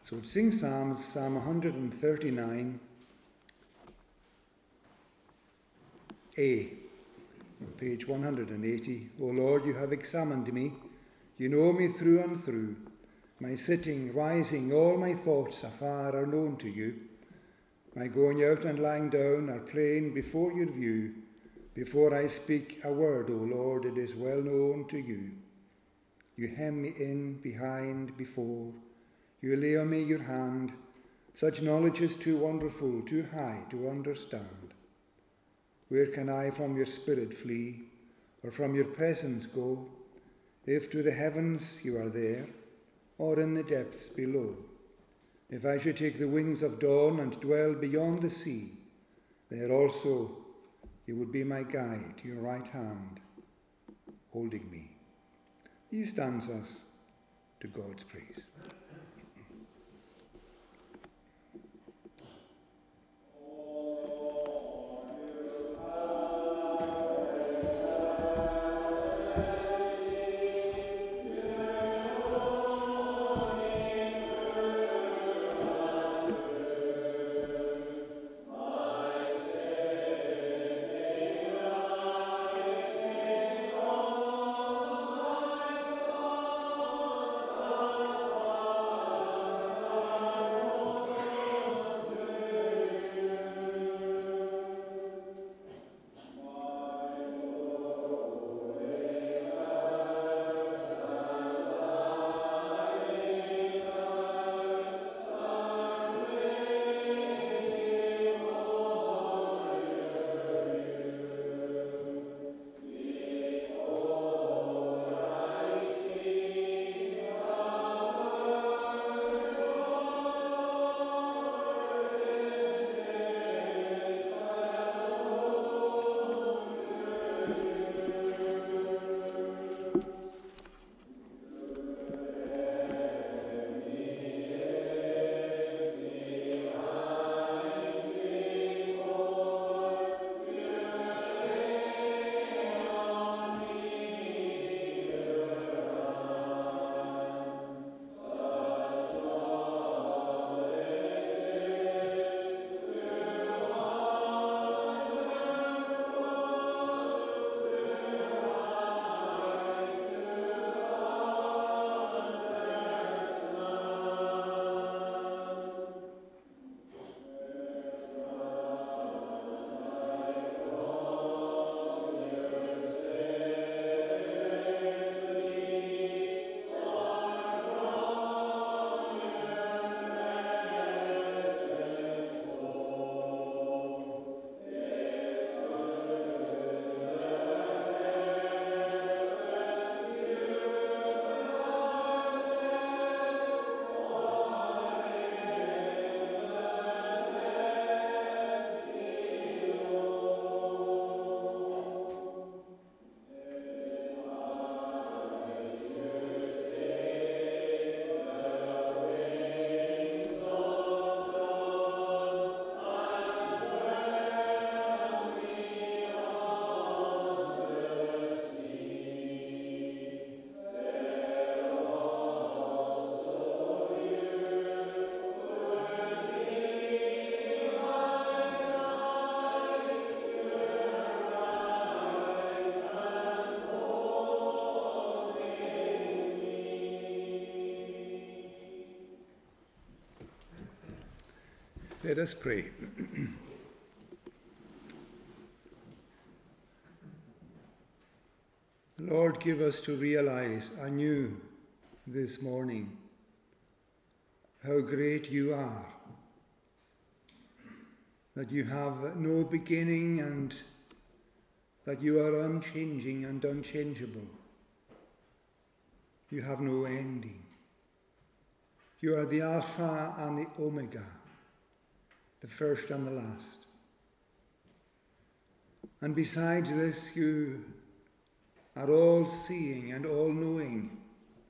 So sing Psalms, Psalm 139, A, on page 180. O Lord, you have examined me. You know me through and through. My sitting, rising, all my thoughts afar are known to you. My going out and lying down are plain before your view. Before I speak a word, O Lord, it is well known to you. You hem me in, behind, before. You lay on me your hand. Such knowledge is too wonderful, too high to understand. Where can I from your spirit flee, or from your presence go? If to the heavens you are there, or in the depths below. If I should take the wings of dawn and dwell beyond the sea, there also you would be my guide, your right hand holding me. These stanzas to God's praise. Let us pray. Lord, give us to realize anew this morning how great you are, that you have no beginning and that you are unchanging and unchangeable. You have no ending. You are the Alpha and the Omega, the first and the last. And besides this, you are all-seeing and all-knowing,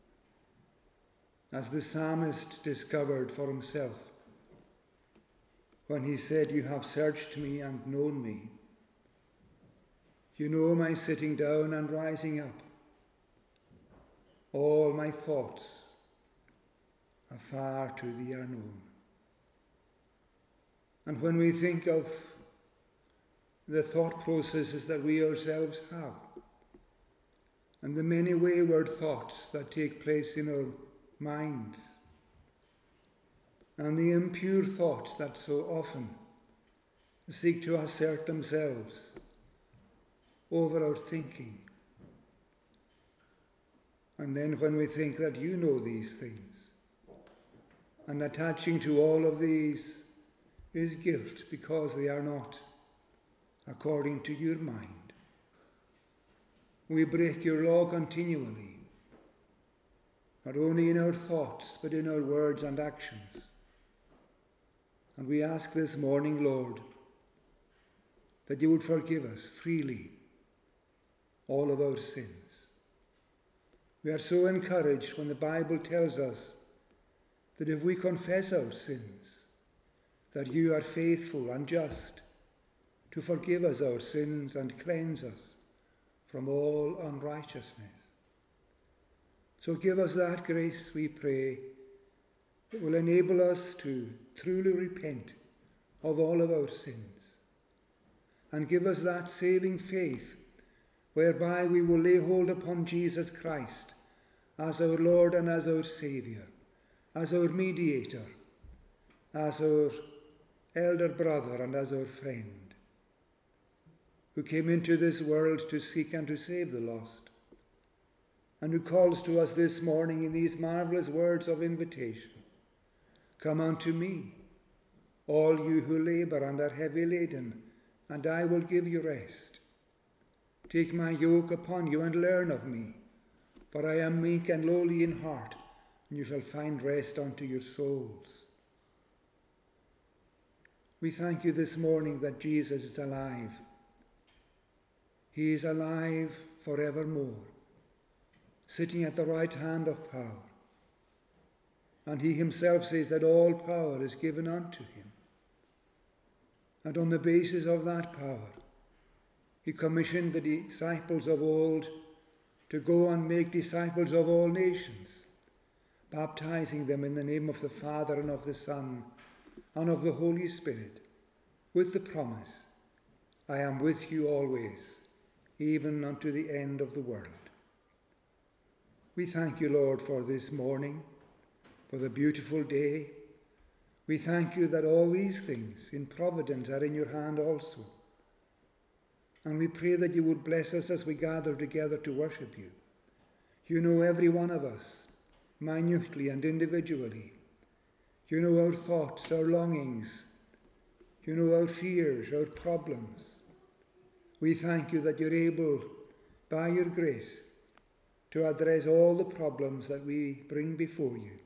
as the psalmist discovered for himself when he said, "You have searched me and known me. You know my sitting down and rising up. All my thoughts afar to thee are known. And when we think of the thought processes that we ourselves have, and the many wayward thoughts that take place in our minds, and the impure thoughts that so often seek to assert themselves over our thinking. And then when we think that you know these things, and attaching to all of these is guilt because they are not according to your mind. We break your law continually, not only in our thoughts, but in our words and actions. And we ask this morning, Lord, that you would forgive us freely all of our sins. We are so encouraged when the Bible tells us that if we confess our sins, that you are faithful and just to forgive us our sins and cleanse us from all unrighteousness. So give us that grace, we pray, that will enable us to truly repent of all of our sins. And give us that saving faith whereby we will lay hold upon Jesus Christ as our Lord and as our Saviour, as our mediator, as our elder brother and as our friend, who came into this world to seek and to save the lost, and who calls to us this morning in these marvellous words of invitation, "Come unto me, all you who labour and are heavy laden, and I will give you rest. Take my yoke upon you and learn of me, for I am meek and lowly in heart, and you shall find rest unto your souls." We thank you this morning that Jesus is alive. He is alive forevermore, sitting at the right hand of power. And he himself says that all power is given unto him. And on the basis of that power, he commissioned the disciples of old to go and make disciples of all nations, baptizing them in the name of the Father and of the Son and of the Holy Spirit, with the promise, "I am with you always, even unto the end of the world." We thank you, Lord, for this morning, for the beautiful day. We thank you that all these things in providence are in your hand also. And we pray that you would bless us as we gather together to worship you. You know every one of us, minutely and individually. You know our thoughts, our longings. You know our fears, our problems. We thank you that you're able, by your grace, to address all the problems that we bring before you.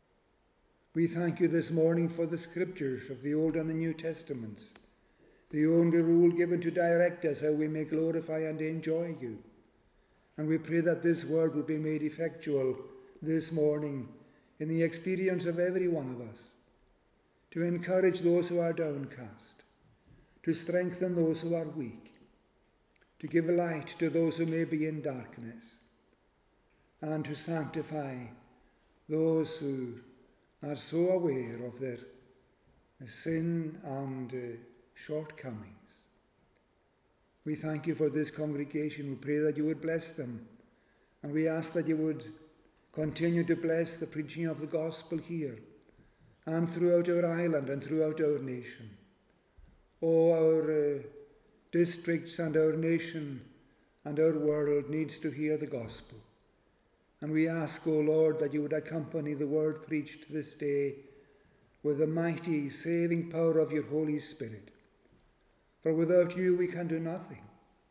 We thank you this morning for the scriptures of the Old and the New Testaments, the only rule given to direct us how we may glorify and enjoy you. And we pray that this word will be made effectual this morning in the experience of every one of us, to encourage those who are downcast, to strengthen those who are weak, to give light to those who may be in darkness, and to sanctify those who are so aware of their sin and shortcomings. We thank you for this congregation. We pray that you would bless them, and we ask that you would continue to bless the preaching of the gospel here and throughout our island and throughout our nation. Oh, our districts and our nation and our world needs to hear the gospel. And we ask, O Lord, that you would accompany the word preached this day with the mighty saving power of your Holy Spirit. For without you we can do nothing.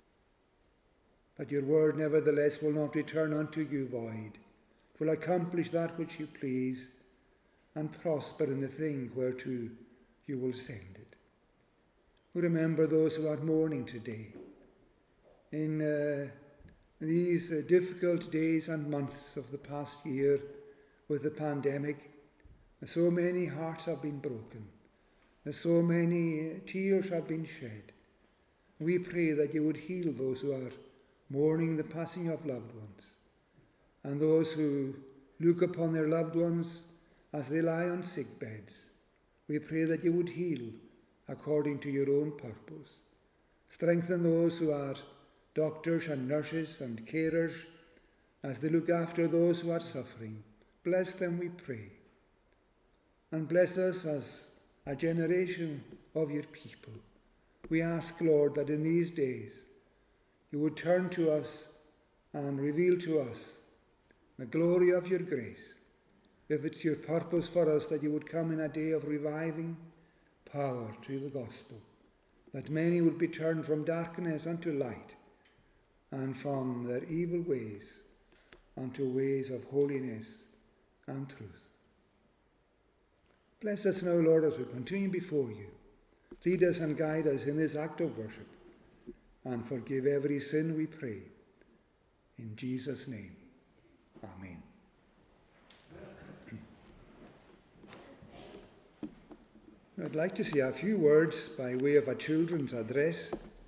But your word nevertheless will not return unto you void. It will accomplish that which you please and prosper in the thing whereto you will send it. We remember those who are mourning today in these difficult days and months of the past year with the pandemic. So many hearts have been broken. So many tears have been shed. We pray that you would heal those who are mourning the passing of loved ones, and those who look upon their loved ones as they lie on sick beds. We pray that you would heal according to your own purpose. Strengthen those who are doctors and nurses and carers as they look after those who are suffering. Bless them, we pray. And bless us as a generation of your people. We ask, Lord, that in these days you would turn to us and reveal to us the glory of your grace. If it's your purpose for us that you would come in a day of reviving power to the gospel, that many would be turned from darkness unto light and from their evil ways unto ways of holiness and truth. Bless us now, Lord, as we continue before you. Lead us and guide us in this act of worship, and forgive every sin, we pray. In Jesus' name, amen. I'd like to say a few words by way of a children's address,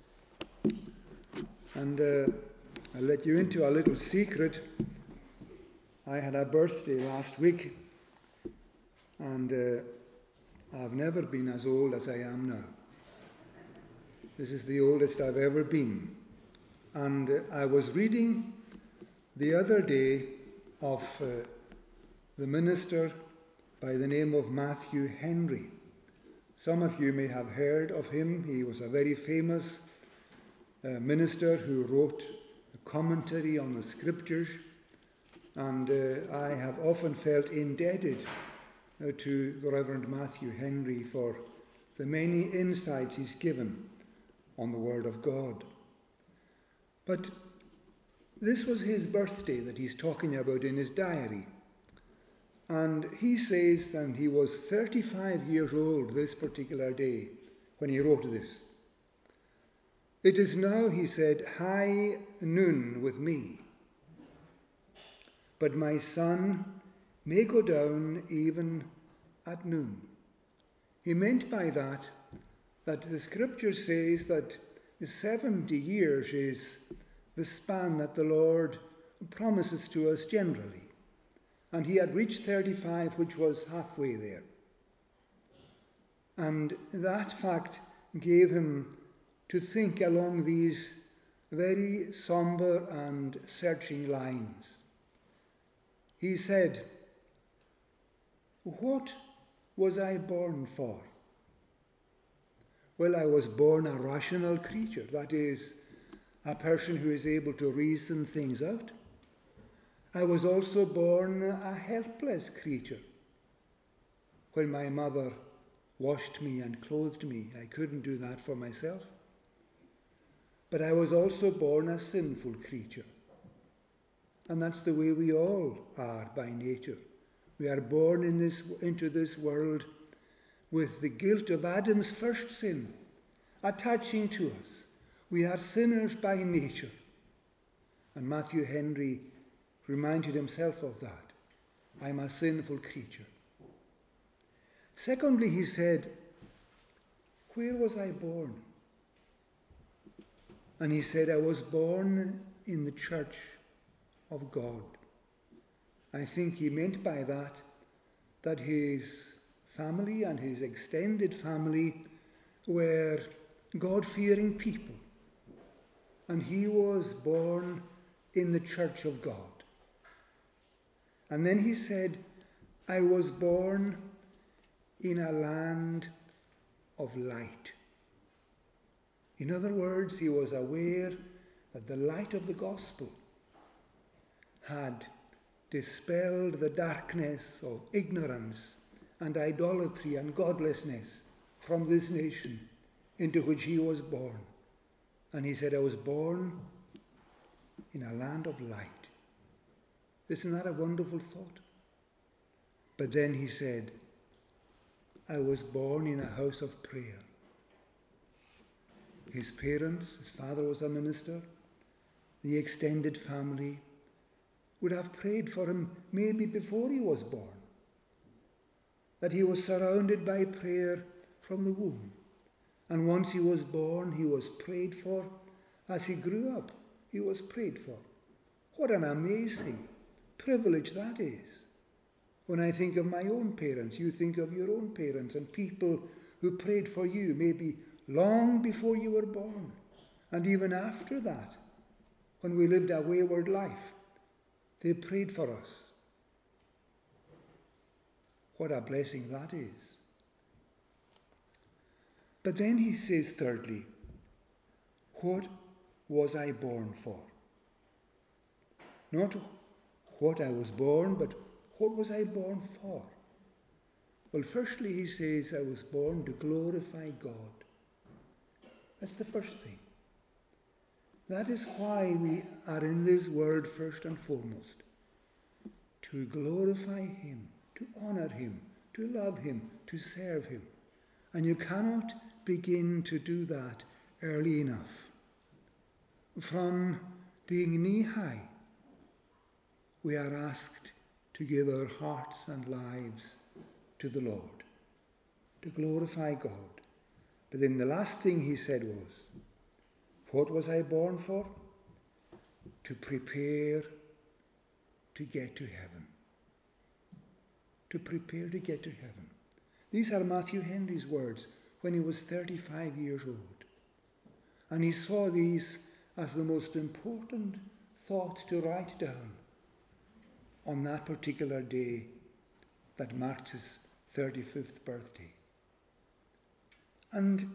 and I'll let you into a little secret. I had a birthday last week, and I've never been as old as I am now. This is the oldest I've ever been. And I was reading the other day of the minister by the name of Matthew Henry. Some of you may have heard of him. He was a very famous minister who wrote a commentary on the scriptures, and I have often felt indebted to the Reverend Matthew Henry for the many insights he's given on the Word of God. But this was his birthday that he's talking about in his diary. And he says that he was 35 years old this particular day when he wrote this. It is now, he said, high noon with me, but my sun may go down even at noon. He meant by that the scripture says that 70 years is the span that the Lord promises to us generally. And he had reached 35, which was halfway there. And that fact gave him to think along these very somber and searching lines. He said, "What was I born for? Well, I was born a rational creature, that is, a person who is able to reason things out. I was also born a helpless creature. When my mother washed me and clothed me, I couldn't do that for myself. But I was also born a sinful creature. And that's the way we all are by nature. We are born into this world with the guilt of Adam's first sin attaching to us. We are sinners by nature." And Matthew Henry reminded himself of that. I'm a sinful creature. Secondly, he said, where was I born? And he said, I was born in the church of God. I think he meant by that his family and his extended family were God-fearing people. And he was born in the church of God. And then he said, I was born in a land of light. In other words, he was aware that the light of the gospel had dispelled the darkness of ignorance and idolatry and godlessness from this nation into which he was born. And he said, I was born in a land of light. Isn't that a wonderful thought? But then he said, I was born in a house of prayer. His parents, his father was a minister, the extended family would have prayed for him maybe before he was born. That he was surrounded by prayer from the womb. And once he was born, he was prayed for. As he grew up, he was prayed for. What an amazing privilege that is. When I think of my own parents, you think of your own parents and people who prayed for you, maybe long before you were born, and even after that, when we lived a wayward life, they prayed for us. What a blessing that is. But then he says, thirdly, what was I born for? Not what I was born, but what was I born for? Well, firstly, he says, I was born to glorify God. That's the first thing. That is why we are in this world first and foremost. To glorify him, to honour him, to love him, to serve him. And you cannot begin to do that early enough. From being knee-high, we are asked to give our hearts and lives to the Lord, to glorify God. But then the last thing he said was, what was I born for? To prepare to get to heaven. To prepare to get to heaven. These are Matthew Henry's words when he was 35 years old. And he saw these as the most important thoughts to write down on that particular day that marked his 35th birthday. And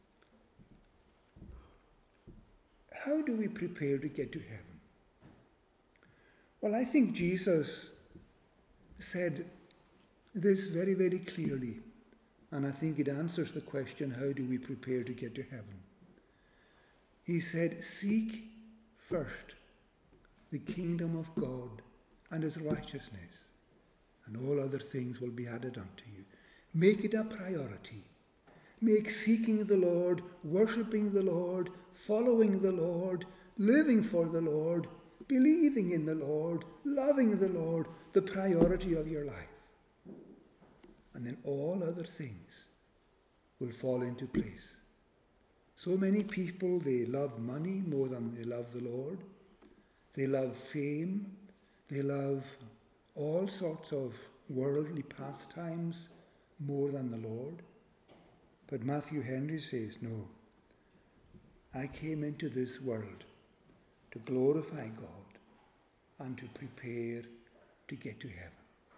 how do we prepare to get to heaven? Well, I think Jesus said this very, very clearly, and I think it answers the question, how do we prepare to get to heaven? He said, seek first the kingdom of God and his righteousness, and all other things will be added unto you. Make it a priority. Make seeking the Lord, worshipping the Lord, following the Lord, living for the Lord, believing in the Lord, loving the Lord, the priority of your life. And then all other things will fall into place. So many people, they love money more than they love the Lord. They love fame. They love all sorts of worldly pastimes more than the Lord. But Matthew Henry says, no, I came into this world to glorify God and to prepare to get to heaven.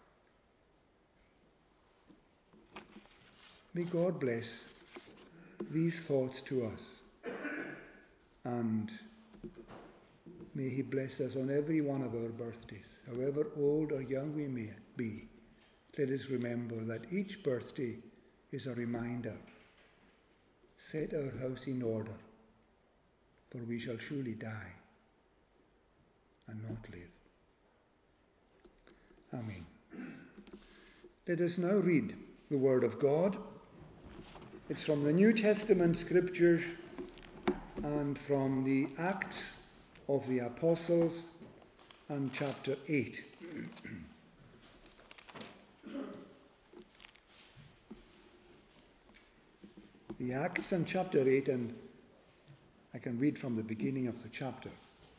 May God bless these thoughts to us, and may he bless us on every one of our birthdays. However old or young we may be, let us remember that each birthday is a reminder. Set our house in order, for we shall surely die and not live. Amen. Let us now read the Word of God. It's from the New Testament Scriptures and from the Acts of the Apostles and chapter 8. The Acts and chapter 8, and I can read from the beginning of the chapter.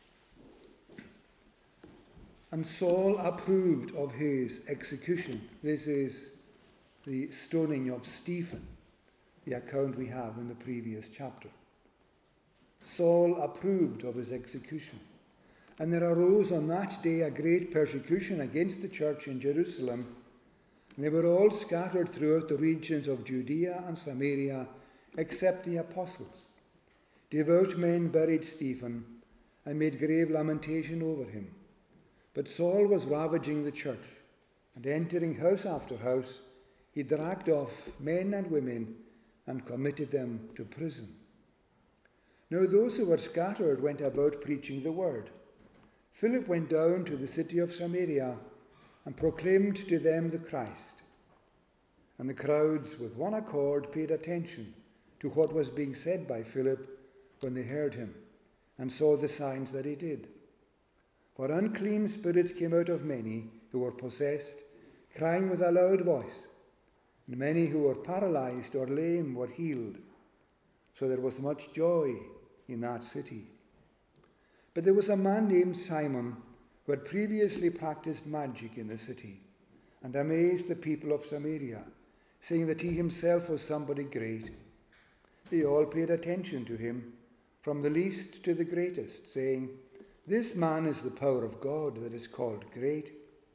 And Saul approved of his execution. This is the stoning of Stephen, the account we have in the previous chapter. Saul approved of his execution. And there arose on that day a great persecution against the church in Jerusalem. And they were all scattered throughout the regions of Judea and Samaria, except the apostles. Devout men buried Stephen and made grave lamentation over him. But Saul was ravaging the church, and entering house after house, he dragged off men and women and committed them to prison. Now those who were scattered went about preaching the word. Philip went down to the city of Samaria and proclaimed to them the Christ. And the crowds with one accord paid attention to what was being said by Philip when they heard him and saw the signs that he did. For unclean spirits came out of many who were possessed, crying with a loud voice, and many who were paralyzed or lame were healed. So there was much joy in that city. But there was a man named Simon who had previously practiced magic in the city and amazed the people of Samaria, saying that he himself was somebody great. They all paid attention to him, from the least to the greatest, saying, "This man is the power of God that is called great."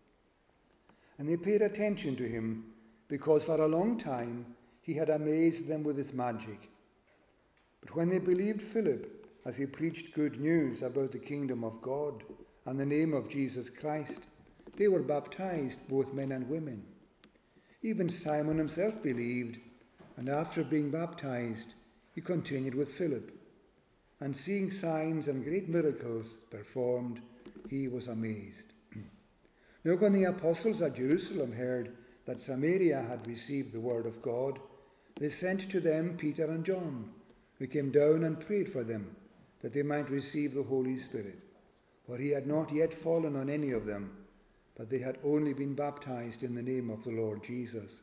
And they paid attention to him because for a long time he had amazed them with his magic. But when they believed Philip as he preached good news about the kingdom of God and the name of Jesus Christ, they were baptized, both men and women. Even Simon himself believed, and after being baptized, he continued with Philip. And seeing signs and great miracles performed, he was amazed. Now when the apostles at Jerusalem heard that Samaria had received the word of God, they sent to them Peter and John, who came down and prayed for them, that they might receive the Holy Spirit. For he had not yet fallen on any of them, but they had only been baptized in the name of the Lord Jesus.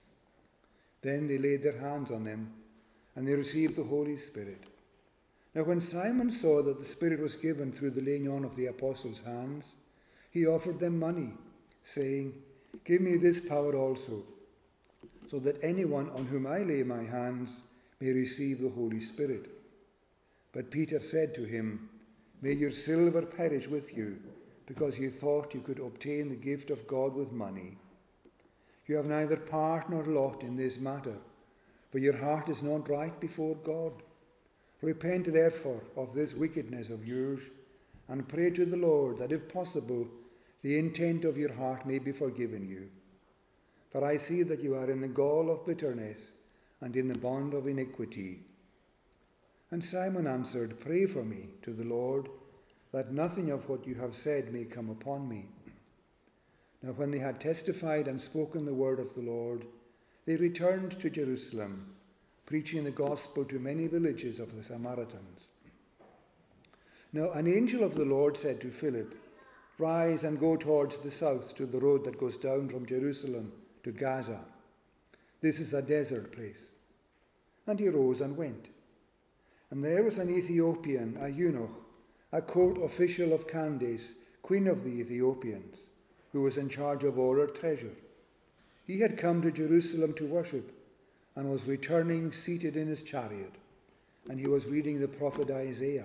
Then they laid their hands on them, and they received the Holy Spirit. Now when Simon saw that the Spirit was given through the laying on of the apostles' hands, he offered them money, saying, "Give me this power also, so that anyone on whom I lay my hands may receive the Holy Spirit." But Peter said to him, "May your silver perish with you, because you thought you could obtain the gift of God with money. You have neither part nor lot in this matter, for your heart is not right before God. Repent therefore of this wickedness of yours, and pray to the Lord that, if possible, the intent of your heart may be forgiven you. For I see that you are in the gall of bitterness and in the bond of iniquity." And Simon answered, "Pray for me to the Lord, that nothing of what you have said may come upon me." Now when they had testified and spoken the word of the Lord, they returned to Jerusalem, preaching the gospel to many villages of the Samaritans. Now an angel of the Lord said to Philip, "Rise and go towards the south to the road that goes down from Jerusalem to Gaza. This is a desert place." And he rose and went. And there was an Ethiopian, a eunuch, a court official of Candace, queen of the Ethiopians, who was in charge of all her treasure. He had come to Jerusalem to worship, and was returning seated in his chariot, and he was reading the prophet Isaiah.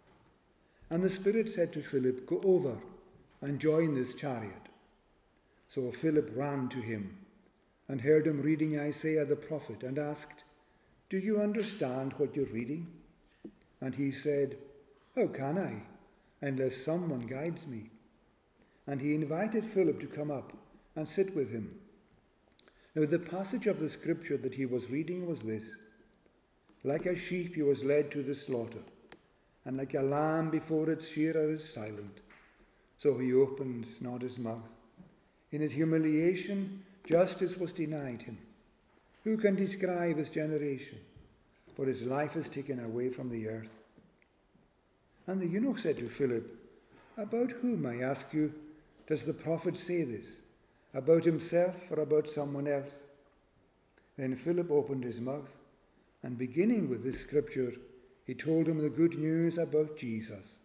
And the Spirit said to Philip, "Go over and join this chariot." So Philip ran to him and heard him reading Isaiah the prophet, and asked, "Do you understand what you're reading?" And he said, "How can I, unless someone guides me?" And he invited Philip to come up and sit with him. Now the passage of the scripture that he was reading was this: "Like a sheep he was led to the slaughter, and like a lamb before its shearer is silent, so he opens not his mouth. In his humiliation justice was denied him. Who can describe his generation? For his life is taken away from the earth." And the eunuch said to Philip, "About whom, I ask you, does the prophet say this? About himself or about someone else?" Then Philip opened his mouth, and beginning with this scripture, he told him the good news about Jesus.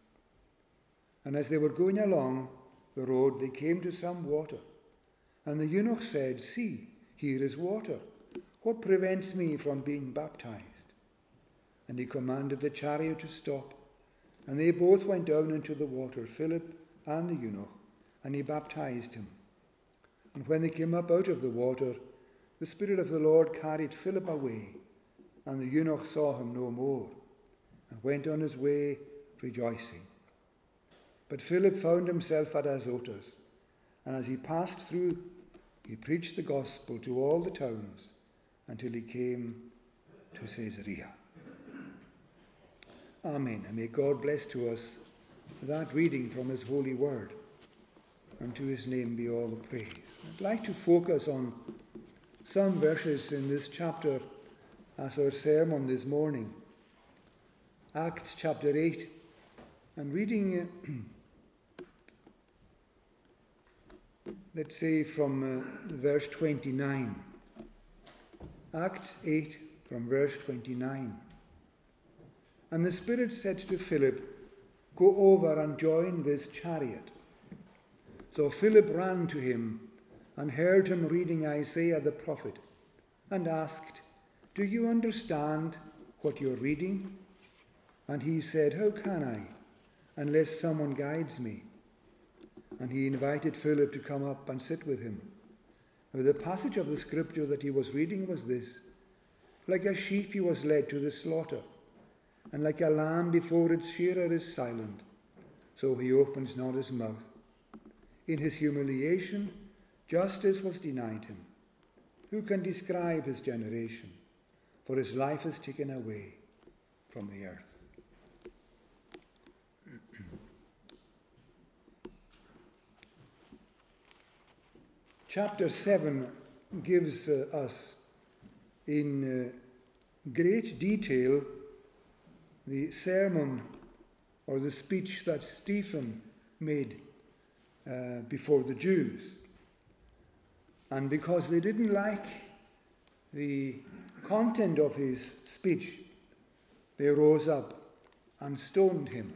And as they were going along the road, they came to some water. And the eunuch said, "See, here is water. What prevents me from being baptized?" And he commanded the chariot to stop. And they both went down into the water, Philip and the eunuch, and he baptized him. And when they came up out of the water, the Spirit of the Lord carried Philip away, and the eunuch saw him no more, and went on his way rejoicing. But Philip found himself at Azotus, and as he passed through, he preached the gospel to all the towns until he came to Caesarea. Amen. And may God bless to us that reading from his holy word. And to his name be all the praise. I'd like to focus on some verses in this chapter as our sermon this morning. Acts chapter 8, and reading, let's say from verse 29. Acts 8 from verse 29. And the Spirit said to Philip, "Go over and join this chariot." So Philip ran to him and heard him reading Isaiah the prophet, and asked, "Do you understand what you're reading?" And he said, "How can I, unless someone guides me?" And he invited Philip to come up and sit with him. Now, the passage of the scripture that he was reading was this: "Like a sheep he was led to the slaughter, and like a lamb before its shearer is silent, so he opens not his mouth. In his humiliation, justice was denied him. Who can describe his generation? For his life is taken away from the earth." Chapter 7 gives us in great detail the sermon or the speech that Stephen made before the Jews. And because they didn't like the content of his speech, they rose up and stoned him.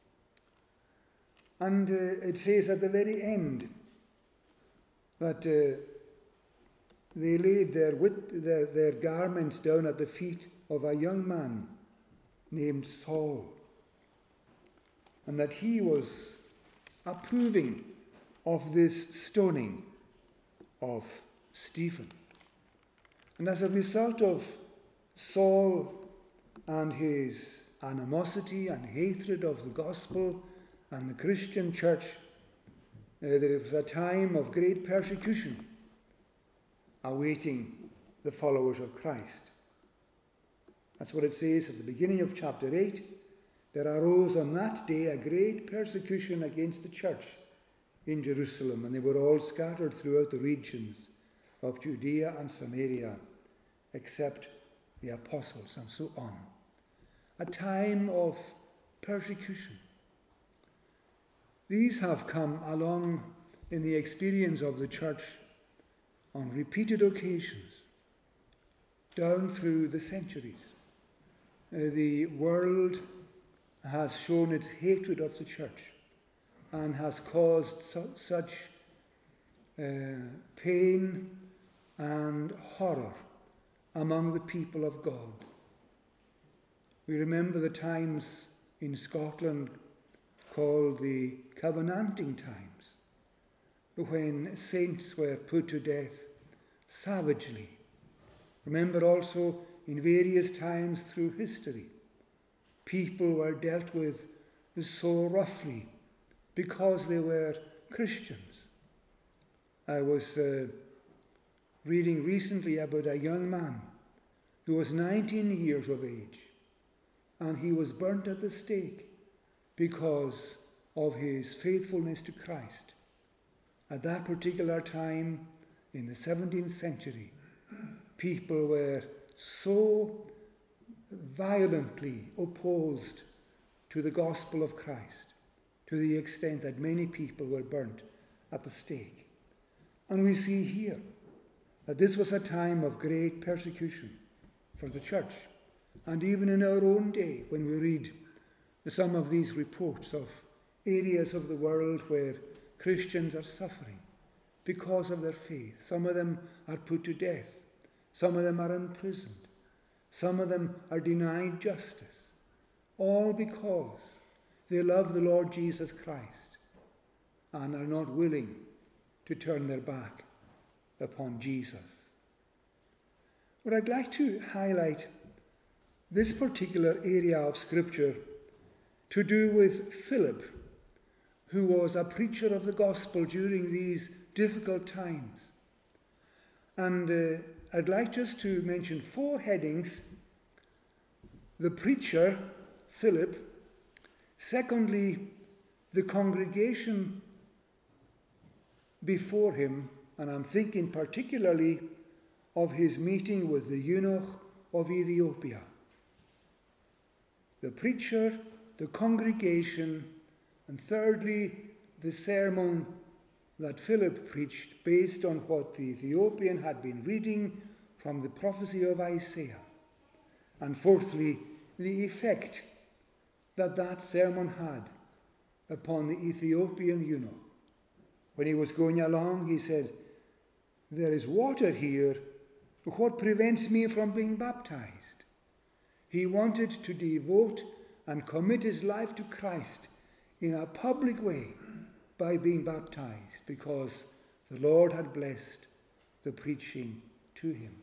And it says at the very end that they laid their garments down at the feet of a young man named Saul, and that he was approving of this stoning of Stephen. And as a result of Saul and his animosity and hatred of the gospel and the Christian church, there was a time of great persecution awaiting the followers of Christ. That's what it says at the beginning of chapter 8. There arose on that day a great persecution against the church in Jerusalem, and they were all scattered throughout the regions of Judea and Samaria, except the apostles, and so on. A time of persecution. These have come along in the experience of the church on repeated occasions, down through the centuries. The world has shown its hatred of the church and has caused such pain and horror among the people of God. We remember the times in Scotland called the Covenanting times, when saints were put to death savagely. Remember also in various times through history, people were dealt with so roughly because they were Christians. I was reading recently about a young man who was 19 years of age, and he was burnt at the stake because of his faithfulness to Christ. At that particular time, in the 17th century, people were so violently opposed to the gospel of Christ, to the extent that many people were burnt at the stake. And we see here that this was a time of great persecution for the church. And even in our own day, when we read some of these reports of areas of the world where Christians are suffering because of their faith, some of them are put to death, some of them are imprisoned, some of them are denied justice, all because they love the Lord Jesus Christ and are not willing to turn their back upon Jesus. But I'd like to highlight this particular area of Scripture to do with Philip, who was a preacher of the gospel during these difficult times. And I'd like just to mention 4 headings. The preacher, Philip. Secondly, the congregation before him, and I'm thinking particularly of his meeting with the eunuch of Ethiopia. The preacher, the congregation, and thirdly, the sermon that Philip preached based on what the Ethiopian had been reading from the prophecy of Isaiah. And fourthly, the effect that that sermon had upon the Ethiopian eunuch. When he was going along, he said, there is water here. What prevents me from being baptized? He wanted to devote and commit his life to Christ in a public way by being baptized, because the Lord had blessed the preaching to him.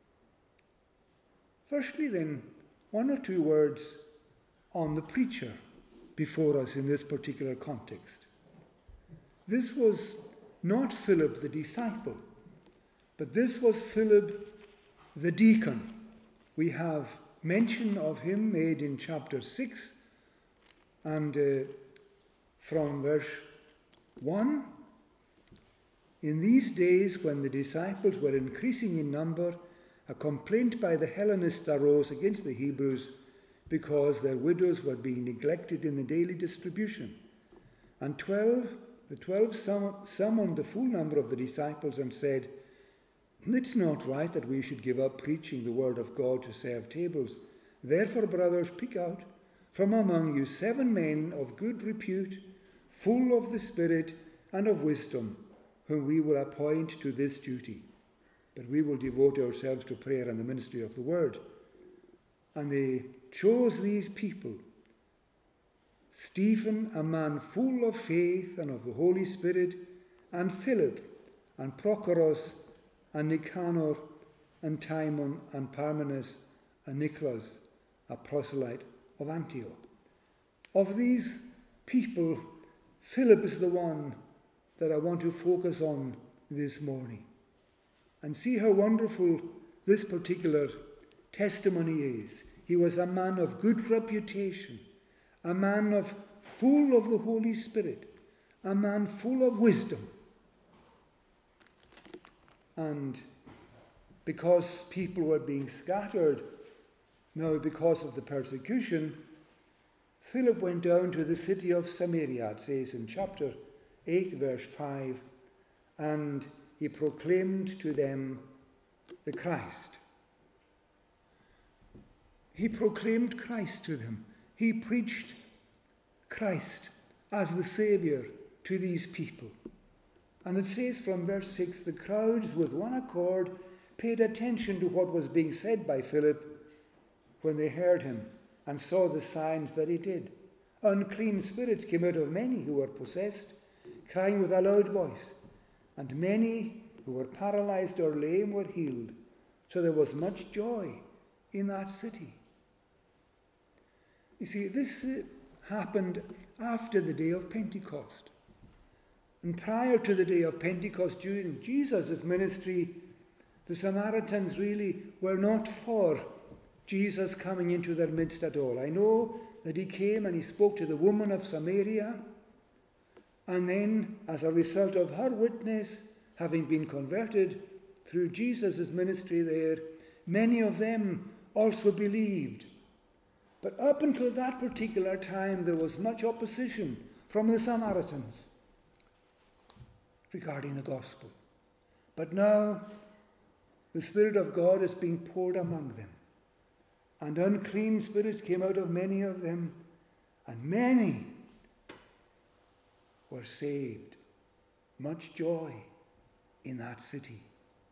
Firstly, then, one or two words on the preacher before us in this particular context. This was not Philip the disciple, but this was Philip the deacon. We have mention of him made in chapter 6 and from verse 1. In these days, when the disciples were increasing in number, a complaint by the Hellenists arose against the Hebrews because their widows were being neglected in the daily distribution. And the 12 summoned the full number of the disciples and said, "It's not right that we should give up preaching the word of God to serve tables. Therefore, brothers, pick out from among you 7 men of good repute, full of the Spirit and of wisdom, whom we will appoint to this duty. But we will devote ourselves to prayer and the ministry of the word." And they chose these people: Stephen, a man full of faith and of the Holy Spirit, and Philip, and Prochorus, and Nicanor, and Timon, and Parmenas, and Nicholas, a proselyte of Antioch. Of these people, Philip is the one that I want to focus on this morning, and see how wonderful this particular testimony is. He was a man of good reputation, a man full of the Holy Spirit, a man full of wisdom. And because people were being scattered now because of the persecution, Philip went down to the city of Samaria, it says in chapter 8, verse 5, and he proclaimed to them the Christ. He proclaimed Christ to them. He preached Christ as the Saviour to these people. And it says from verse 6, the crowds with one accord paid attention to what was being said by Philip when they heard him and saw the signs that he did. Unclean spirits came out of many who were possessed, crying with a loud voice, and many who were paralyzed or lame were healed. So there was much joy in that city. You see, this happened after the day of Pentecost. And prior to the day of Pentecost, during Jesus' ministry, the Samaritans really were not for Jesus coming into their midst at all. I know that he came and he spoke to the woman of Samaria, and then, as a result of her witness, having been converted through Jesus' ministry there, many of them also believed. But up until that particular time, there was much opposition from the Samaritans regarding the gospel. But now, the Spirit of God is being poured among them, and unclean spirits came out of many of them, and many were saved. Much joy in that city.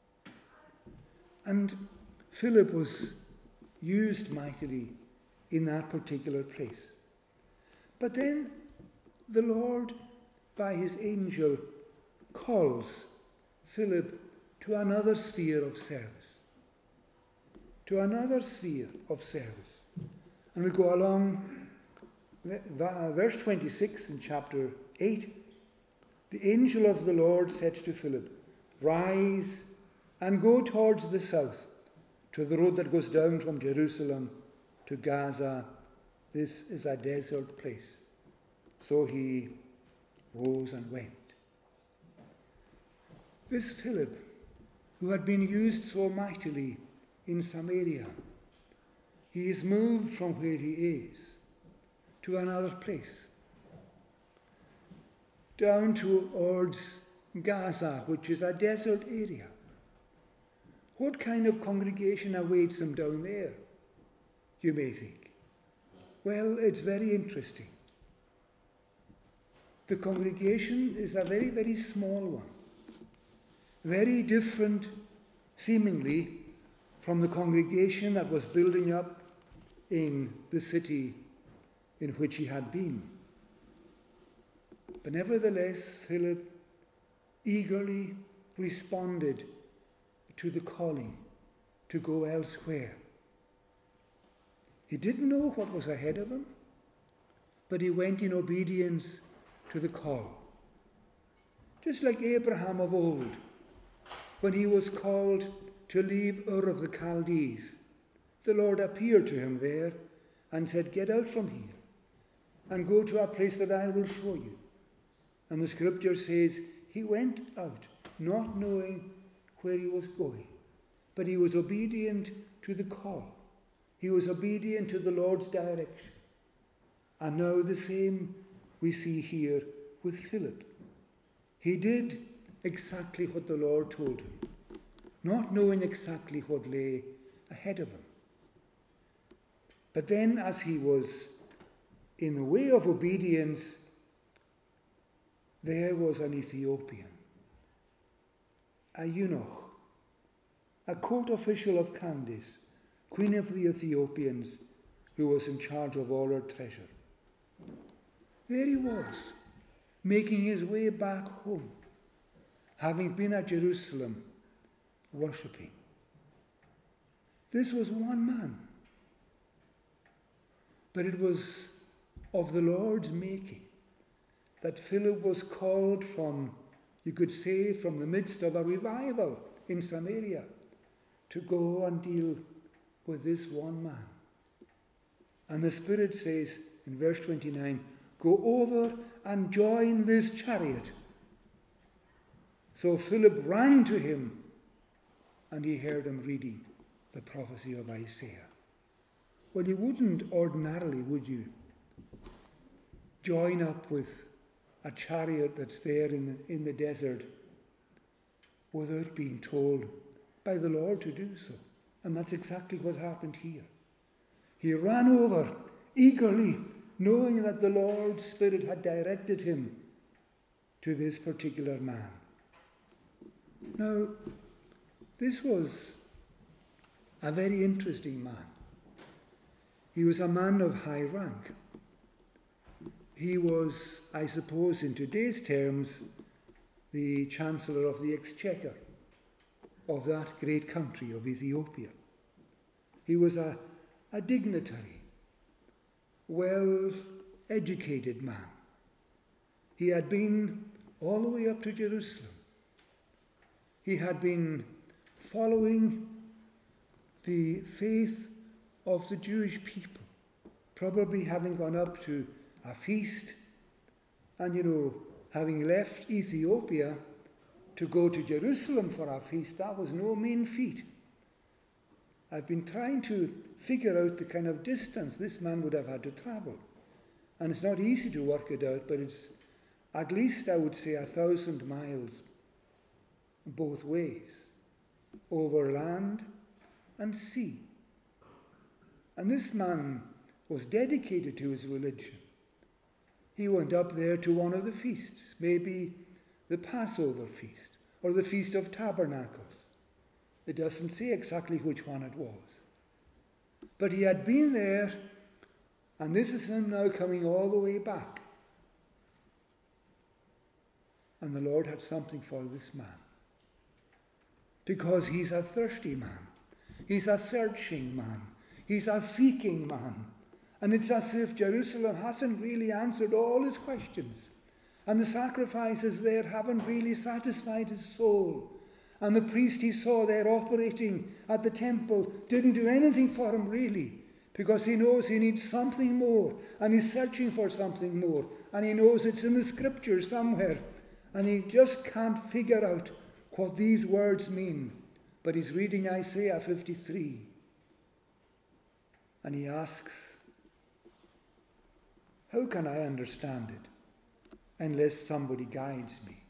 And Philip was used mightily in that particular place. But then the Lord, by his angel, calls Philip to another sphere of service. To another sphere of service. And we go along, verse 26 in chapter 8. The angel of the Lord said to Philip, "Rise and go towards the south, to the road that goes down from Jerusalem to Gaza. This is a desert place." So he rose and went. This Philip, who had been used so mightily in Samaria, he is moved from where he is to another place, down towards Gaza, which is a desert area. What kind of congregation awaits him down there, you may think? Well, it's very interesting. The congregation is a very, very small one. very different, seemingly, from the congregation that was building up in the city in which he had been. But nevertheless, Philip eagerly responded to the calling to go elsewhere. He didn't know what was ahead of him, but he went in obedience to the call. Just like Abraham of old, when he was called to leave Ur of the Chaldees, the Lord appeared to him there and said, "Get out from here and go to a place that I will show you." And the scripture says he went out not knowing where he was going, but he was obedient to the call. He was obedient to the Lord's direction. And now the same we see here with Philip. He did exactly what the Lord told him, not knowing exactly what lay ahead of him. But then, as he was in the way of obedience, there was an Ethiopian, a eunuch, a court official of Candace, queen of the Ethiopians, who was in charge of all her treasure. There he was, making his way back home, having been at Jerusalem worshipping. This was one man, but it was of the Lord's making that Philip was called from, you could say, from the midst of a revival in Samaria to go and deal with this one man. And the Spirit says in verse 29, "Go over and join this chariot." So Philip ran to him, and he heard him reading the prophecy of Isaiah. Well, you wouldn't ordinarily, would you, join up with a chariot that's there in the desert without being told by the Lord to do so. And that's exactly what happened here. He ran over eagerly, knowing that the Lord's Spirit had directed him to this particular man. Now, this was a very interesting man. He was a man of high rank. He was, I suppose, in today's terms, the Chancellor of the Exchequer of that great country of Ethiopia. He was a dignitary, well-educated man. He had been all the way up to Jerusalem. He had been following the faith of the Jewish people, probably having gone up to a feast and, having left Ethiopia to go to Jerusalem for a feast. That was no mean feat. I've been trying to figure out the kind of distance this man would have had to travel. And it's not easy to work it out, but it's at least, I would say, 1,000 miles both ways, over land and sea. And this man was dedicated to his religion. He went up there to one of the feasts, maybe the Passover feast or the Feast of Tabernacles. It doesn't say exactly which one it was. But he had been there, and this is him now coming all the way back. And the Lord had something for this man, because he's a thirsty man. He's a searching man. He's a seeking man. And it's as if Jerusalem hasn't really answered all his questions. And the sacrifices there haven't really satisfied his soul. And the priest he saw there operating at the temple didn't do anything for him really, because he knows he needs something more. And he's searching for something more. And he knows it's in the scriptures somewhere. And he just can't figure out what these words mean. But he's reading Isaiah 53. And he asks, how can I understand it unless somebody guides me?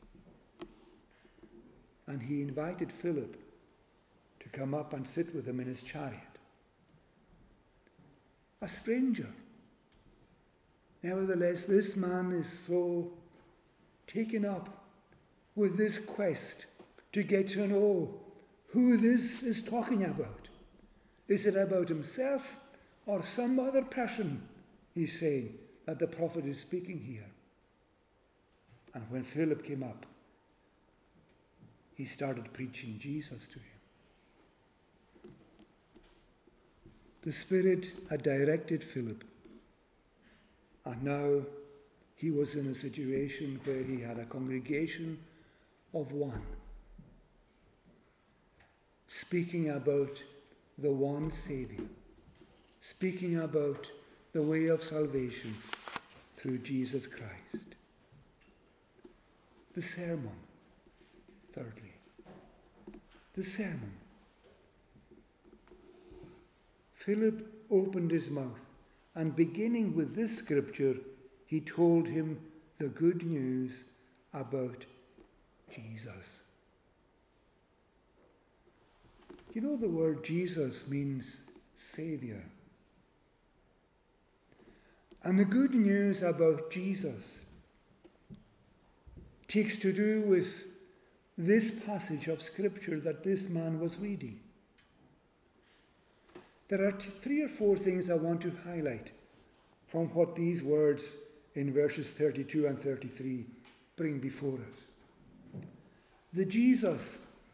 And he invited Philip to come up and sit with him in his chariot. A stranger. Nevertheless, this man is so taken up with this quest to get to know who this is talking about. Is it about himself or some other person, he's saying, that the prophet is speaking here? And when Philip came up, he started preaching Jesus to him. The Spirit had directed Philip, and now he was in a situation where he had a congregation of one, speaking about the one Saviour, speaking about the way of salvation through Jesus Christ. The sermon, thirdly. The sermon. Philip opened his mouth, and beginning with this scripture, he told him the good news about Jesus. You know, the word Jesus means Saviour. And the good news about Jesus takes to do with this passage of Scripture that this man was reading. There are 3 or 4 things I want to highlight from what these words in verses 32 and 33 bring before us. The Jesus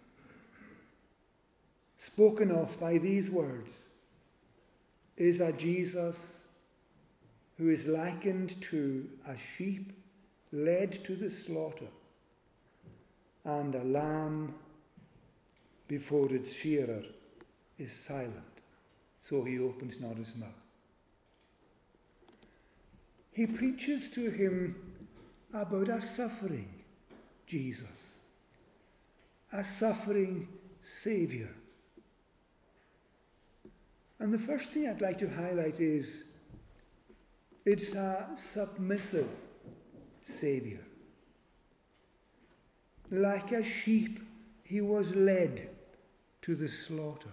spoken of by these words is a Jesus who is likened to a sheep led to the slaughter, and a lamb before its shearer is silent, so he opens not his mouth. He preaches to him about a suffering Jesus, a suffering Saviour. And the first thing I'd like to highlight is it's a submissive Saviour. Like a sheep, he was led to the slaughter.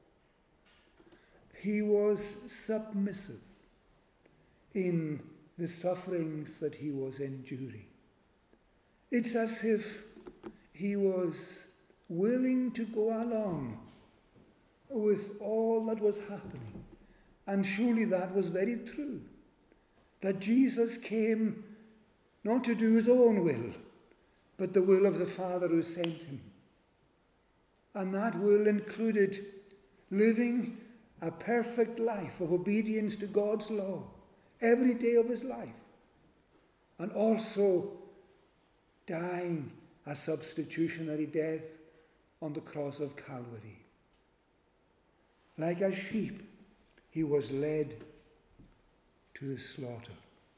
He was submissive in the sufferings that he was enduring. It's as if he was willing to go along with all that was happening. And surely that was very true. That Jesus came not to do his own will, but the will of the Father who sent him. And that will included living a perfect life of obedience to God's law every day of his life, and also dying a substitutionary death on the cross of Calvary. Like a sheep, he was led to the slaughter.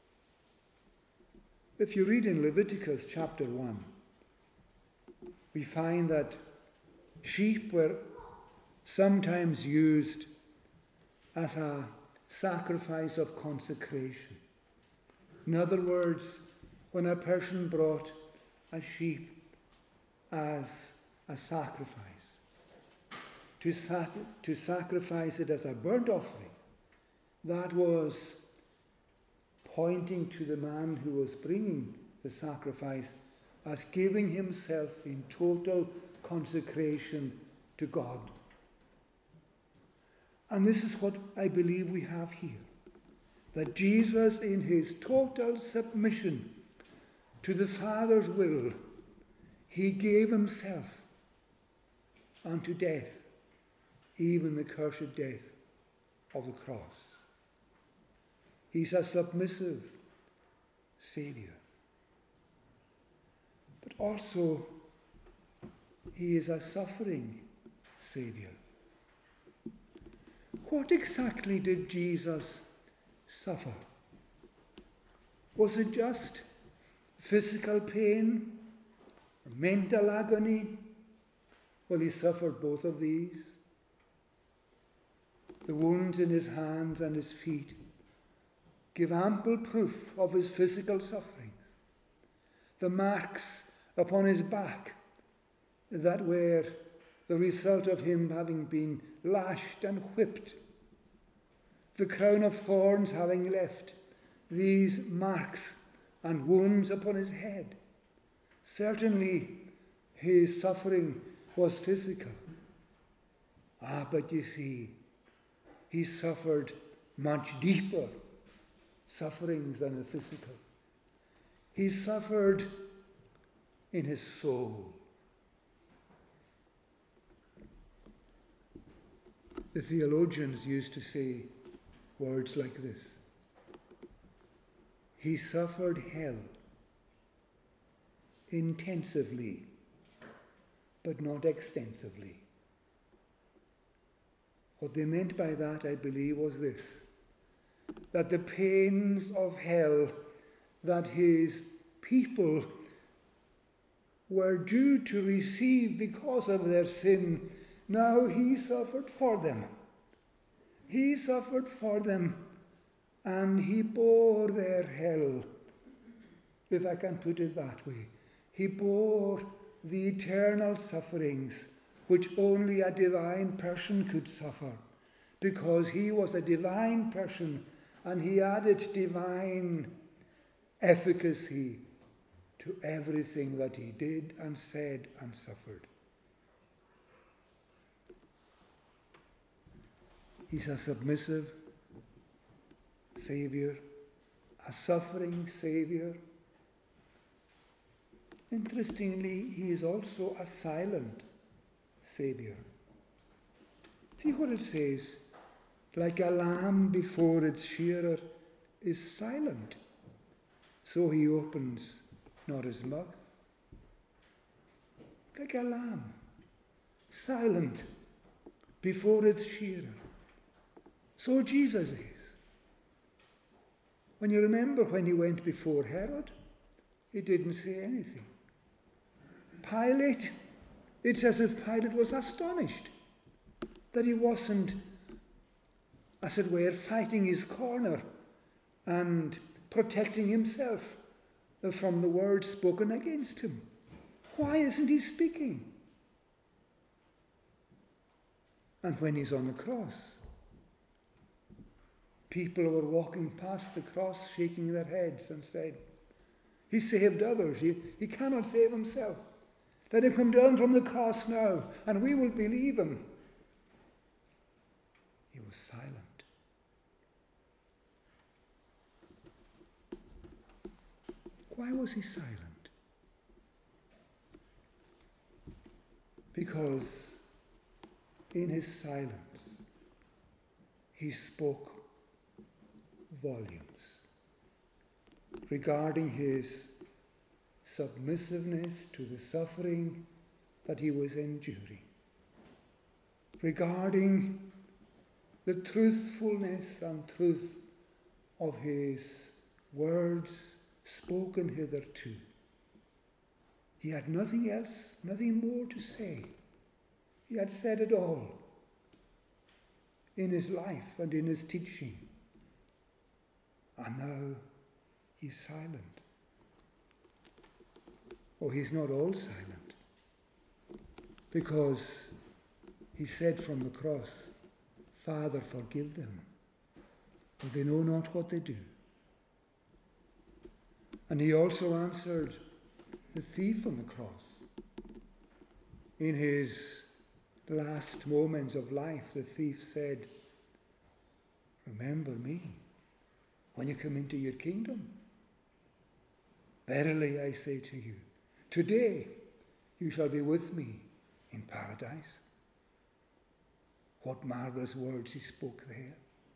If you read in Leviticus chapter 1, we find that sheep were sometimes used as a sacrifice of consecration. In other words, when a person brought a sheep as a sacrifice, to sacrifice it as a burnt offering, that was pointing to the man who was bringing the sacrifice as giving himself in total consecration to God. And this is what I believe we have here. That Jesus, in his total submission to the Father's will, he gave himself unto death, even the cursed death of the cross. He's a submissive Saviour. But also, he is a suffering Saviour. What exactly did Jesus suffer? Was it just physical pain or mental agony? Well, he suffered both of these. The wounds in his hands and his feet give ample proof of his physical sufferings. The marks upon his back that were the result of him having been lashed and whipped. The crown of thorns having left these marks and wounds upon his head. Certainly, his suffering was physical. But you see, he suffered much deeper sufferings than the physical. He suffered in his soul. The theologians used to say words like this: he suffered hell intensively, but not extensively. What they meant by that, I believe, was this: that the pains of hell that his people were due to receive because of their sin, now he suffered for them. He suffered for them, and he bore their hell, if I can put it that way. He bore the eternal sufferings which only a divine person could suffer, because he was a divine person, and he added divine efficacy to everything that he did and said and suffered. He's a submissive Saviour, a suffering Saviour. Interestingly, he is also a silent Saviour. See what it says: like a lamb before its shearer is silent, so he opens not his mouth. Like a lamb, silent before its shearer. So Jesus is. When you remember when he went before Herod, he didn't say anything. Pilate, it's as if Pilate was astonished that he wasn't, as it were, fighting his corner and protecting himself from the words spoken against him. Why isn't he speaking? And when he's on the cross, people were walking past the cross shaking their heads and said, he saved others, he cannot save himself. Let him come down from the cross now, and we will believe him. He was silent. Why was he silent? Because in his silence, he spoke volumes regarding his submissiveness to the suffering that he was enduring, regarding the truthfulness and truth of his words spoken hitherto. He had nothing else, nothing more to say. He had said it all in his life and in his teaching. And now he's silent. Oh, he's not all silent, because he said from the cross, Father, forgive them, for they know not what they do. And he also answered the thief on the cross. In his last moments of life, the thief said, remember me when you come into your kingdom. Verily I say to you, today you shall be with me in paradise. What marvelous words he spoke there.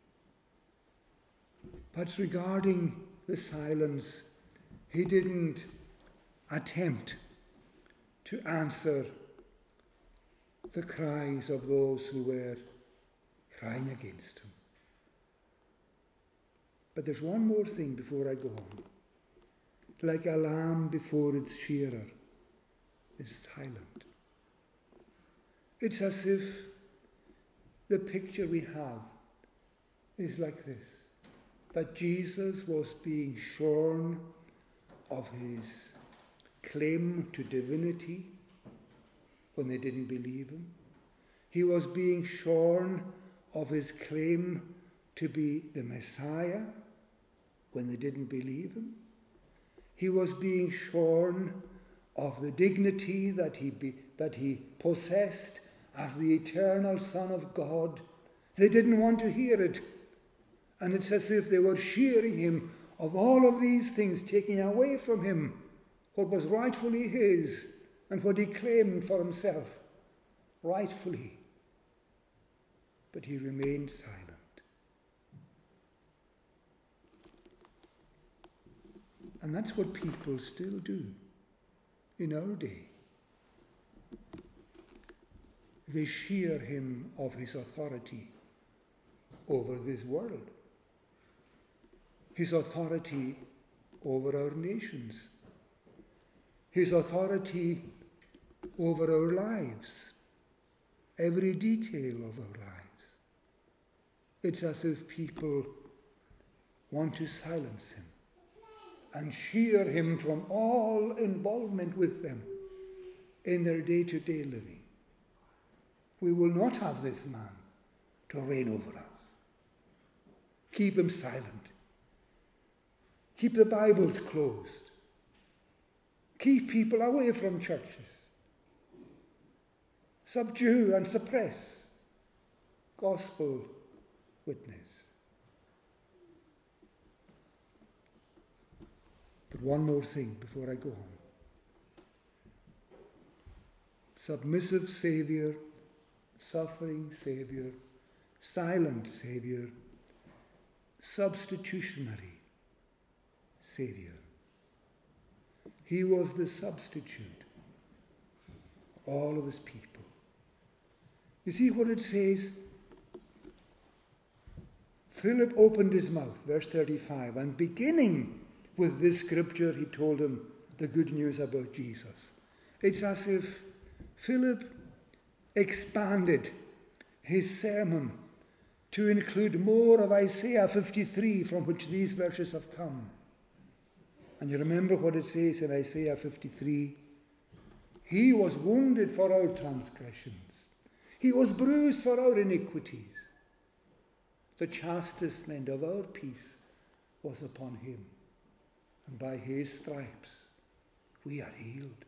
But regarding the silence, he didn't attempt to answer the cries of those who were crying against him. But there's one more thing before I go on. Like a lamb before its shearer is silent. It's as if the picture we have is like this, that Jesus was being shorn of his claim to divinity when they didn't believe him. He was being shorn of his claim to be the Messiah when they didn't believe him. He was being shorn of the dignity that he possessed as the eternal Son of God. They didn't want to hear it. And it's as if they were shearing him of all of these things, taking away from him what was rightfully his and what he claimed for himself, rightfully. But he remained silent. And that's what people still do in our day. They shear him of his authority over this world, his authority over our nations, his authority over our lives, every detail of our lives. It's as if people want to silence him and shear him from all involvement with them in their day-to-day living. We will not have this man to reign over us. Keep him silent. Keep the Bibles closed. Keep people away from churches. Subdue and suppress gospel witness. But one more thing before I go on. Submissive Saviour, suffering Saviour, silent Saviour, substitutionary Saviour. He was the substitute for all of his people. You see what it says? Philip opened his mouth, verse 35, and beginning with this scripture, he told him the good news about Jesus. It's as if Philip expanded his sermon to include more of Isaiah 53, from which these verses have come. And you remember what it says in Isaiah 53? He was wounded for our transgressions. He was bruised for our iniquities. The chastisement of our peace was upon him. And by his stripes we are healed.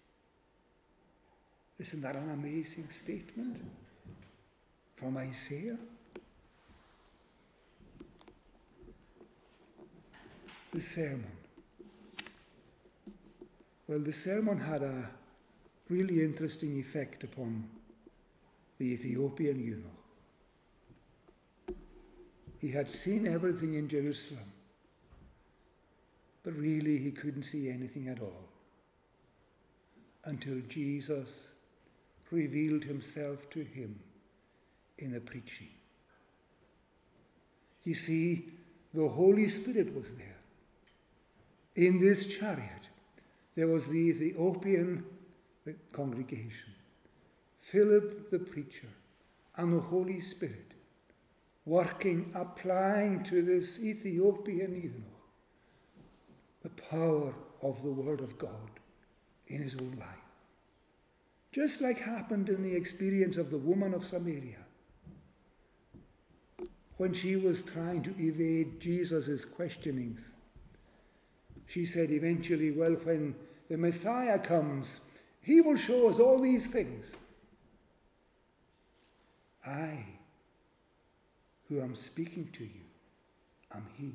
Isn't that an amazing statement from Isaiah? The sermon. Well, the sermon had a really interesting effect upon the Ethiopian eunuch. He had seen everything in Jerusalem, but really he couldn't see anything at all until Jesus revealed himself to him in the preaching. You see, the Holy Spirit was there. In this chariot, there was the Ethiopian congregation, Philip the preacher, and the Holy Spirit working, applying to this Ethiopian eunuch the power of the Word of God in his own life. Just like happened in the experience of the woman of Samaria, when she was trying to evade Jesus' questionings. She said eventually, well, when the Messiah comes, he will show us all these things. I, who am speaking to you, am he.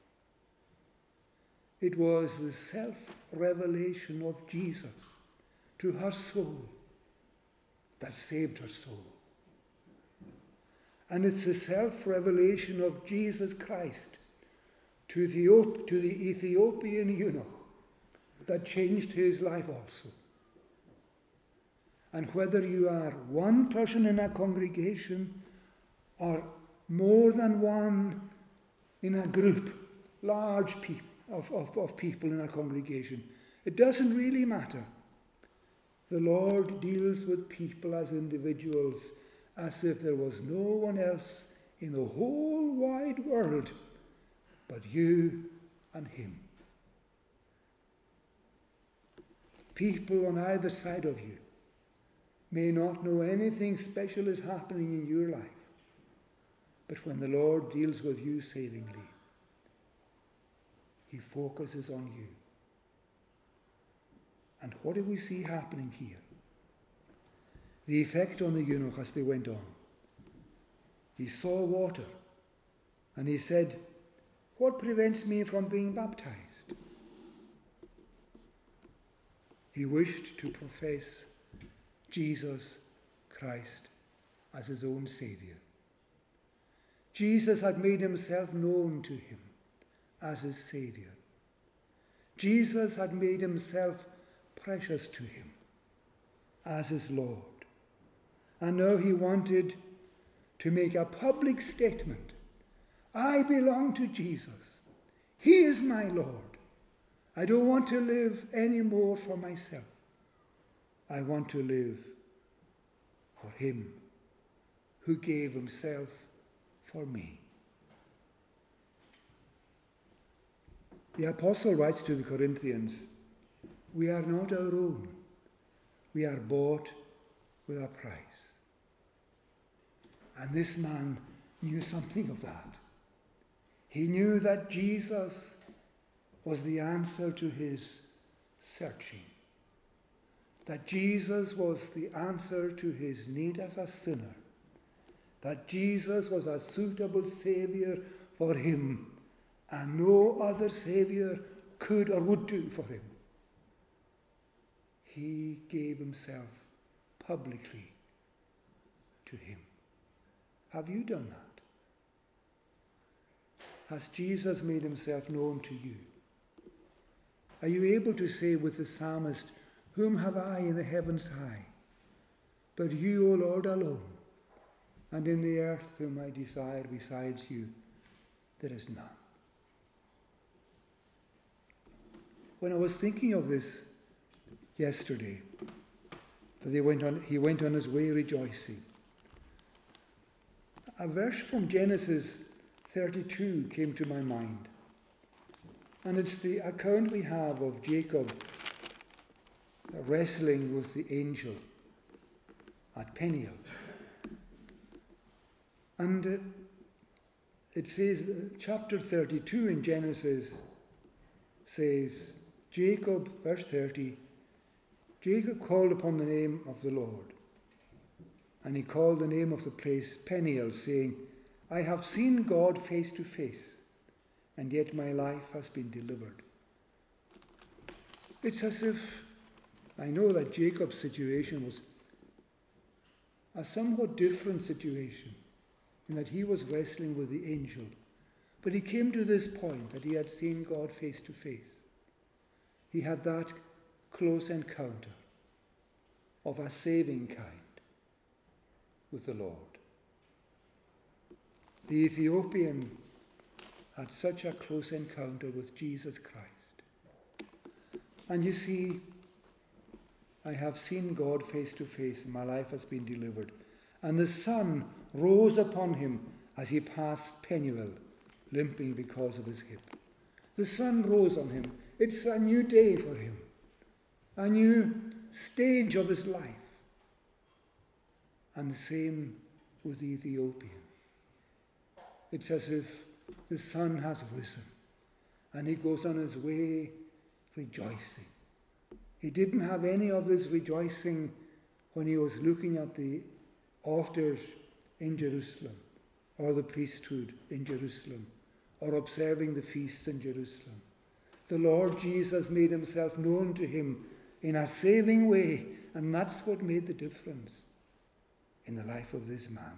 It was the self-revelation of Jesus to her soul that saved her soul. And it's the self-revelation of Jesus Christ to the Ethiopian eunuch that changed his life also. And whether you are one person in a congregation or more than one in a group, large people of people in a congregation, it doesn't really matter. The Lord deals with people as individuals, as if there was no one else in the whole wide world but you and him. People on either side of you may not know anything special is happening in your life, but when the Lord deals with you savingly, he focuses on you. And what do we see happening here? The effect on the eunuch as they went on. He saw water, and he said, "What prevents me from being baptized?" He wished to profess Jesus Christ as his own Saviour. Jesus had made himself known to him as his Saviour. Jesus had made himself precious to him as his Lord. And now he wanted to make a public statement. I belong to Jesus. He is my Lord. I don't want to live any more for myself. I want to live for him who gave himself for me. The apostle writes to the Corinthians, we are not our own. We are bought with a price. And this man knew something of that. He knew that Jesus was the answer to his searching. That Jesus was the answer to his need as a sinner. That Jesus was a suitable Saviour for him, and no other Saviour could or would do for him. He gave himself publicly to him. Have you done that? Has Jesus made himself known to you? Are you able to say with the psalmist, whom have I in the heavens high? But you, O Lord, alone, and in the earth whom I desire besides you, there is none. When I was thinking of this yesterday, that he went on his way rejoicing, a verse from Genesis 32 came to my mind. And it's the account we have of Jacob wrestling with the angel at Peniel. And it says, chapter 32 in Genesis says, Jacob, verse 30, Jacob called upon the name of the Lord. And he called the name of the place Peniel, saying, I have seen God face to face, and yet my life has been delivered. It's as if, I know that Jacob's situation was a somewhat different situation, in that he was wrestling with the angel. But he came to this point that he had seen God face to face. He had that close encounter of a saving kind with the Lord. The Ethiopian had such a close encounter with Jesus Christ. And you see, I have seen God face to face, and my life has been delivered. And the sun rose upon him as he passed Peniel, limping because of his hip. The sun rose on him. It's a new day for him, a new stage of his life. And the same with the Ethiopian. It's as if the sun has risen, and he goes on his way rejoicing. He didn't have any of this rejoicing when he was looking at the altars in Jerusalem, or the priesthood in Jerusalem, or observing the feasts in Jerusalem. The Lord Jesus made himself known to him in a saving way, and that's what made the difference in the life of this man.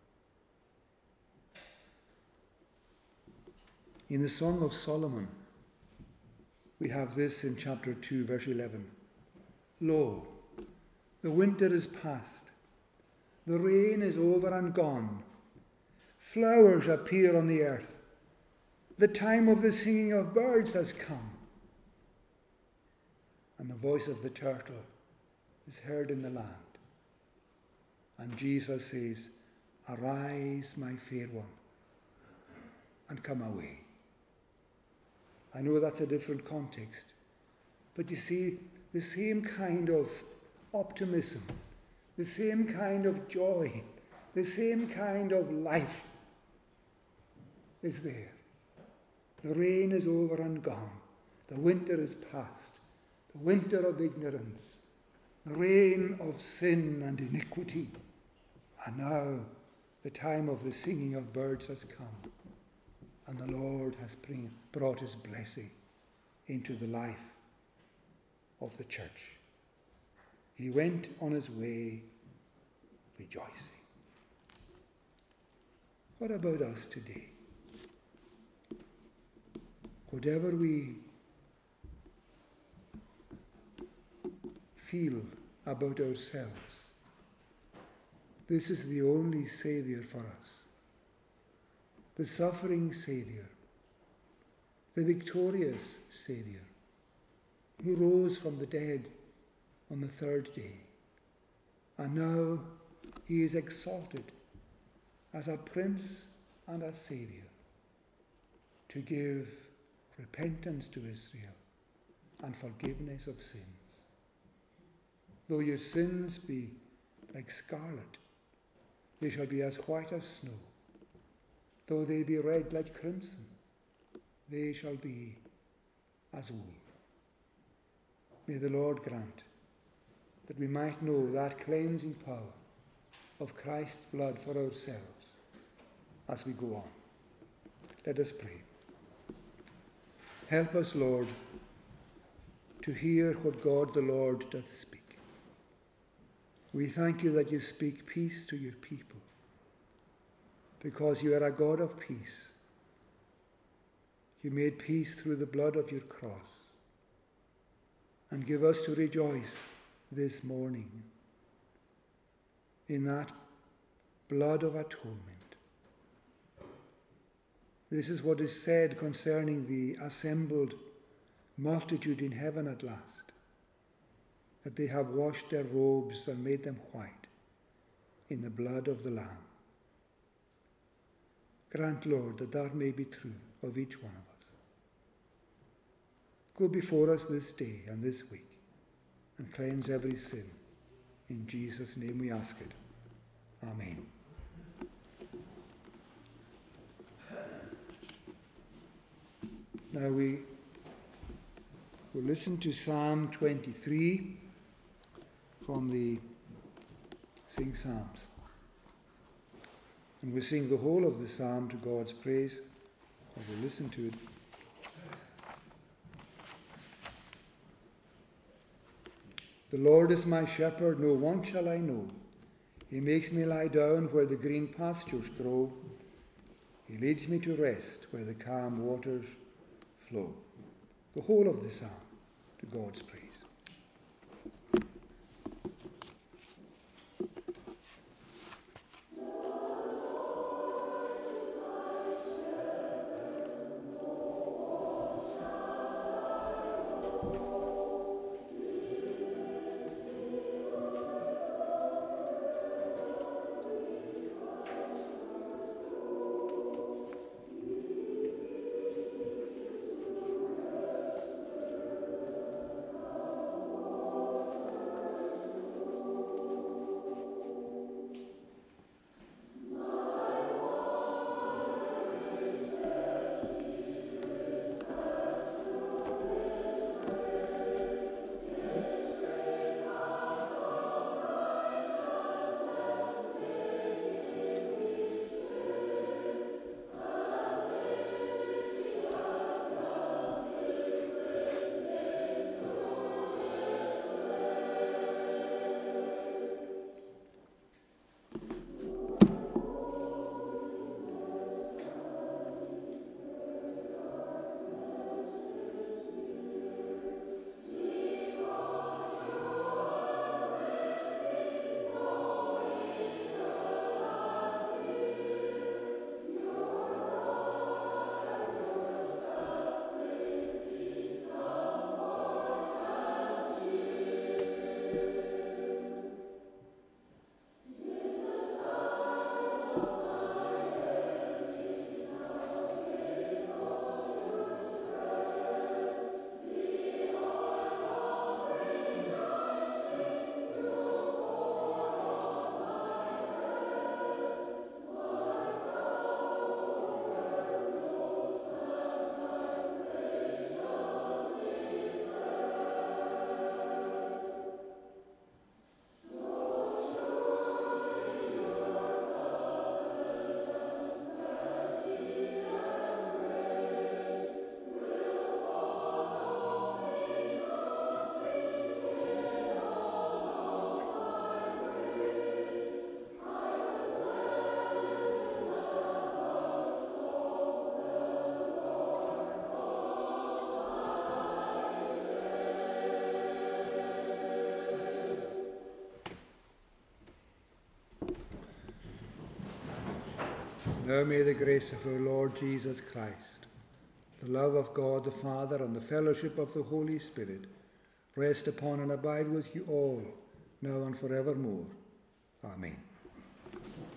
In the Song of Solomon, we have this in chapter 2, verse 11. Lo, the winter is past, the rain is over and gone, flowers appear on the earth, the time of the singing of birds has come, and the voice of the turtle is heard in the land. And Jesus says, arise, my fair one, and come away. I know that's a different context, but you see, the same kind of optimism, the same kind of joy, the same kind of life is there. The rain is over and gone. The winter is past. the winter of ignorance, the reign of sin and iniquity. And now the time of the singing of birds has come, and the Lord has brought his blessing into the life of the church. He went on his way rejoicing. What about us today? Whatever we feel about ourselves, this is the only Saviour for us. The suffering Saviour, the victorious Saviour, who rose from the dead on the third day. And now he is exalted as a Prince and a Saviour to give repentance to Israel and forgiveness of sins. Though your sins be like scarlet, they shall be as white as snow. Though they be red like crimson, they shall be as wool. May the Lord grant that we might know that cleansing power of Christ's blood for ourselves as we go on. Let us pray. Help us, Lord, to hear what God the Lord doth speak. We thank you that you speak peace to your people, because you are a God of peace. You made peace through the blood of your cross, and give us to rejoice this morning in that blood of atonement. This is what is said concerning the assembled multitude in heaven at last, that they have washed their robes and made them white in the blood of the Lamb. Grant, Lord, that that may be true of each one of us. Go before us this day and this week and cleanse every sin. In Jesus' name we ask it. Amen. Now we will listen to Psalm 23 from the Sing Psalms. And we'll sing the whole of the psalm to God's praise, or we'll listen to it. The Lord is my shepherd, no want shall I know. He makes me lie down where the green pastures grow. He leads me to rest where the calm waters flow. The whole of the psalm to God's praise. Now may the grace of our Lord Jesus Christ, the love of God the Father, and the fellowship of the Holy Spirit rest upon and abide with you all, now and forevermore. Amen.